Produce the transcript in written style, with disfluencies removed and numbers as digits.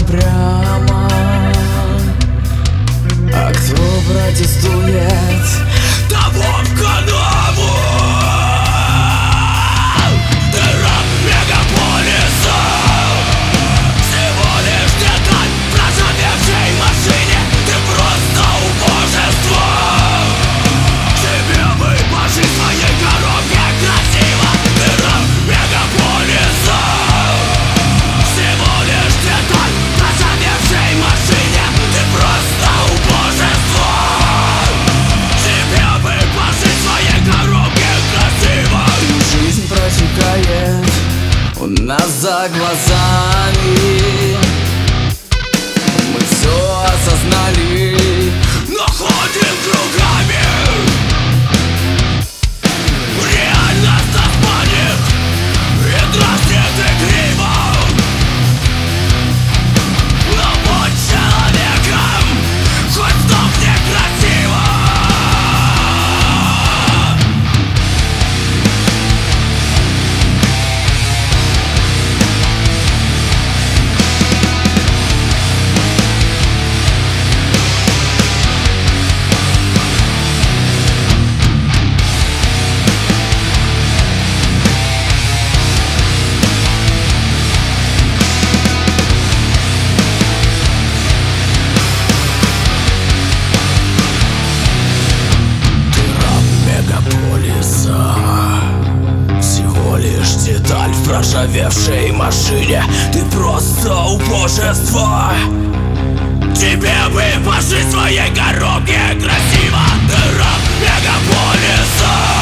прямо. А кто протестует, того в канаву. Ты раб мегаполиса, всего лишь деталь в проржавевшей машине. Ты просто убожество. Тебе бы пожить в своей коробке красиво. Ты раб мегаполиса, всего лишь деталь в проржавевшей машине. Ты просто убожество. Тебе бы пожить в своей коробке красиво. Жизнь протекает у нас за глазами. Мы все осознали, но ходим кругами. Реальность нас манит и дразнит игриво. Но будь человеком, хоть сдохни красиво. Всего лишь деталь в проржавевшей машине. Ты просто убожество. Тебе бы пожить в своей коробке красиво. Ты раб мегаполиса.